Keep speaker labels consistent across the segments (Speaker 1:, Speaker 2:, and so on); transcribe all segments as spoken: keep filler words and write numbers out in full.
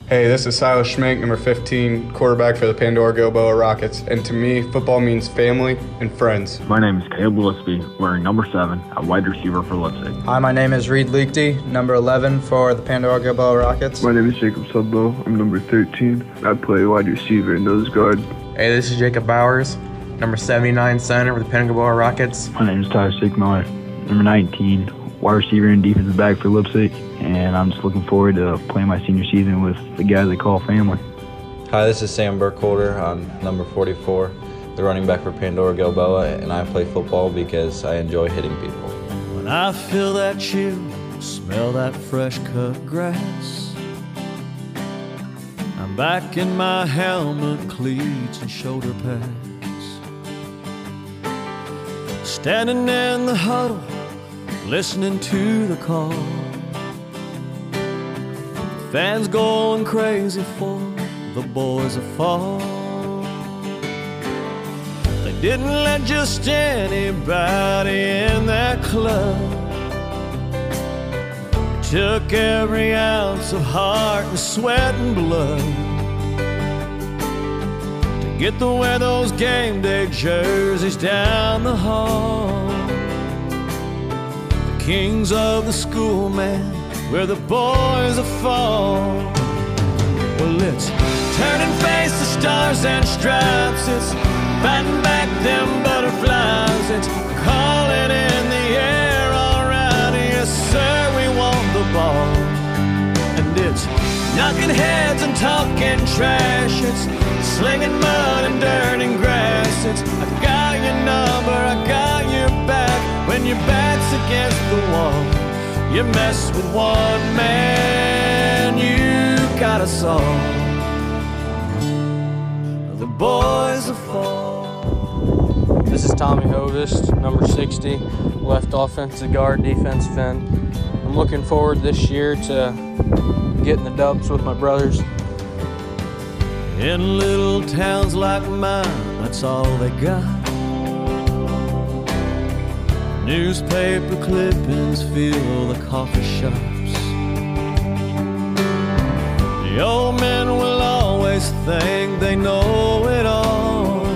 Speaker 1: Hey, this is Silas Schmank, number fifteen, quarterback for the Pandora Gilboa Rockets. And to me, football means family and friends.
Speaker 2: My name is Caleb Willisby, wearing number seven, a wide receiver for Leipzig.
Speaker 3: Hi, my name is Reed Leakty, number eleven for the Pandora Gilboa Rockets.
Speaker 4: My name is Jacob Sudlow. I'm number thirteen. I play wide receiver and nose guard.
Speaker 5: Hey, this is Jacob Bowers, number seventy-nine center for the Pandora Gilboa Rockets.
Speaker 6: My name is Tyler Sigmiller, number nineteen, wide receiver and defensive back for Leipzig. And I'm just looking forward to playing my senior season with the guys I call family.
Speaker 7: Hi, this is Sam Burkholder. I'm number forty-four, the running back for Pandora Gilboa, and I play football because I enjoy hitting people.
Speaker 8: When I feel that chill, smell that fresh cut grass, I'm back in my helmet, cleats, and shoulder pads, standing in the huddle, listening to the call. Fans going crazy for the boys of fall. They didn't let just anybody in that club. It took every ounce of heart and sweat and blood to get to wear those game day jerseys down the hall. The kings of the school, man, where the boys are fall. Well, it's turning face to stars and stripes. It's fighting back them butterflies. It's calling in the air, all right. Yes, sir, we want the ball. And it's knocking heads and talking trash. It's slinging mud and dirt and grass. It's I got your number, I got your back. When your back's against the wall, you mess with one man, you got us all. The boys will fall.
Speaker 9: This is Tommy Hovest, number sixty, left offensive guard, defensive end. I'm looking forward this year to getting the dubs with my brothers.
Speaker 8: In little towns like mine, that's all they got. Newspaper clippings fill the coffee shops. The old men will always think they know it all.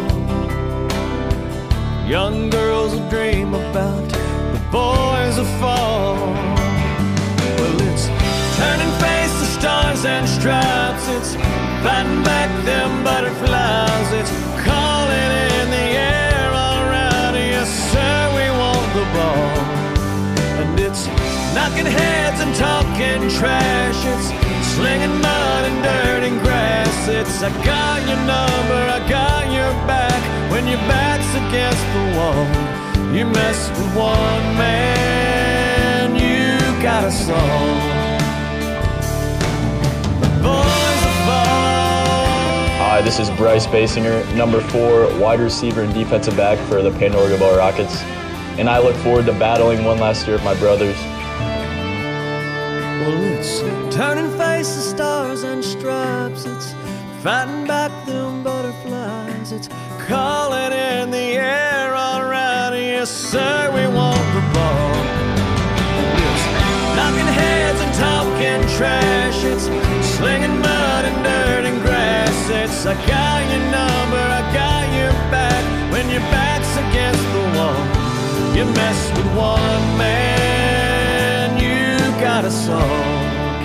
Speaker 8: Young girls will dream about the boys of fall. Well, it's turning face to stars and stripes. It's fighting back them butterflies. It's calling in the air, all right. Yes, sir, we the ball. And it's knocking heads and talking trash. It's slinging mud and dirt and grass. It's I got your number, I got your back. When your back's against the wall, you mess with one man, you got us all. The boys of fall.
Speaker 10: Hi, this is Bryce Basinger, number four, wide receiver and defensive back for the Pandora Gilboa Rockets. And I look forward to battling one last year with my brothers.
Speaker 8: Well, it's turning face to stars and stripes. It's fighting back them butterflies. It's calling in the air, all right. Yes, sir, we want the ball. It's knocking heads and talking trash. It's slinging mud and dirt and grass. It's I got your number, I got your back. When your back's against the wall, you mess with one man, you got us all.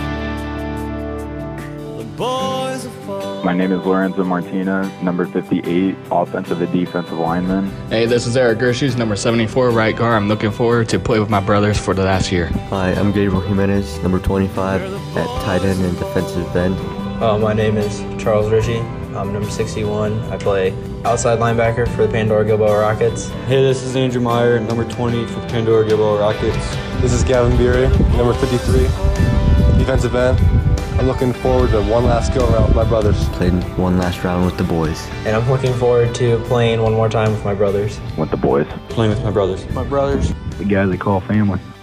Speaker 8: The boys are fall.
Speaker 6: My name is Lorenzo Martinez, number fifty-eight, offensive and defensive lineman.
Speaker 11: Hey, this is Eric Gershues, number seventy-four, right guard. I'm looking forward to play with my brothers for the last year.
Speaker 12: Hi, I'm Gabriel Jimenez, number twenty-five, at tight end and defensive end.
Speaker 13: Uh, my name is Charles Ritchie. I'm number sixty-one. I play outside linebacker for the Pandora Gilboa Rockets.
Speaker 14: Hey, this is Andrew Meyer, number twenty for the Pandora Gilboa Rockets.
Speaker 15: This is Gavin Beery, number fifty-three, defensive end. I'm looking forward to one last go around with my brothers.
Speaker 12: Playing one last round with the boys.
Speaker 13: And I'm looking forward to playing one more time with my brothers.
Speaker 6: With the boys.
Speaker 14: Playing with my brothers.
Speaker 9: My brothers.
Speaker 6: The guys I call family.